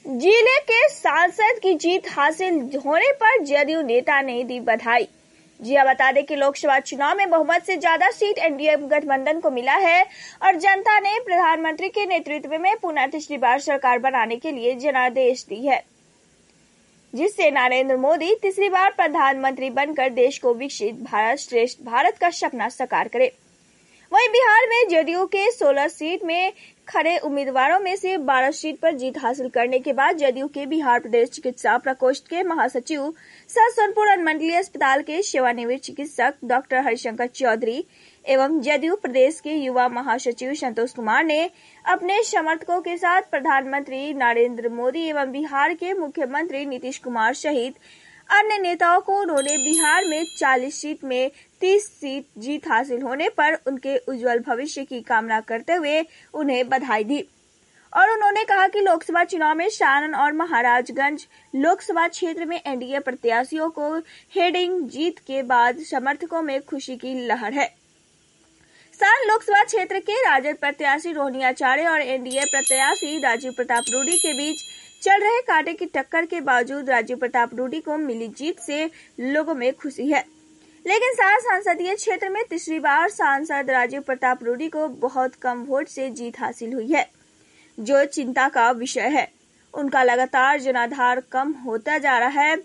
जिले के सांसद की जीत हासिल होने पर जदयू नेता ने दी बधाई। बता दें कि लोकसभा चुनाव में बहुमत से ज्यादा सीट एनडीए गठबंधन को मिला है और जनता ने प्रधानमंत्री के नेतृत्व में पुनः तीसरी बार सरकार बनाने के लिए जनादेश दी है, जिससे नरेंद्र मोदी तीसरी बार प्रधानमंत्री बनकर देश को विकसित भारत श्रेष्ठ भारत का सपना साकार करे। वहीं बिहार में जदयू के 16 सीट में खड़े उम्मीदवारों में से 12 सीट पर जीत हासिल करने के बाद जदयू के बिहार प्रदेश चिकित्सा प्रकोष्ठ के महासचिव सह सोनपुर अनुमंडलीय अस्पताल के सेवानिवृत्त चिकित्सक डॉक्टर हरिशंकर चौधरी एवं जदयू प्रदेश के युवा महासचिव संतोष कुमार ने अपने समर्थकों के साथ प्रधानमंत्री नरेंद्र मोदी एवं बिहार के मुख्यमंत्री नीतीश कुमार सहित अन्य नेताओं को उन्होंने बिहार में 40 सीट में 30 सीट जीत हासिल होने पर उनके उज्जवल भविष्य की कामना करते हुए उन्हें बधाई दी और उन्होंने कहा कि लोकसभा चुनाव में सारण और महाराजगंज लोकसभा क्षेत्र में एनडीए प्रत्याशियों को हेडिंग जीत के बाद समर्थकों में खुशी की लहर है। सारण लोकसभा क्षेत्र के राजद प्रत्याशी रोहिणी आचार्य और एनडीए प्रत्याशी राजीव प्रताप रूडी के बीच चल रहे कांटे की टक्कर के बावजूद राजीव प्रताप रूडी को मिली जीत से लोगों में खुशी है, लेकिन सारण संसदीय क्षेत्र में तीसरी बार सांसद राजीव प्रताप रूडी को बहुत कम वोट से जीत हासिल हुई है, जो चिंता का विषय है। उनका लगातार जनाधार कम होता जा रहा है।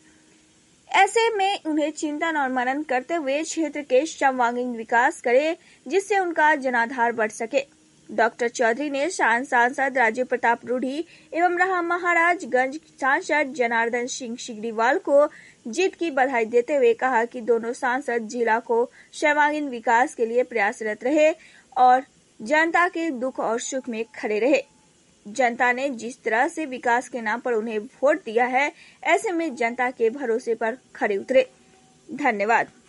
ऐसे में उन्हें चिंतन और मनन करते हुए क्षेत्र के सर्वांगीण विकास करे, जिससे उनका जनाधार बढ़ सके। डॉक्टर चौधरी ने सांसद राजीव प्रताप रूडी एवं महाराजगंज सांसद जनार्दन सिंह सिग्रीवाल को जीत की बधाई देते हुए कहा कि दोनों सांसद जिला को सर्वांगीण विकास के लिए प्रयासरत रहे और जनता के दुख और सुख में खड़े रहे। जनता ने जिस तरह से विकास के नाम पर उन्हें वोट दिया है, ऐसे में जनता के भरोसे पर खड़े उतरे। धन्यवाद।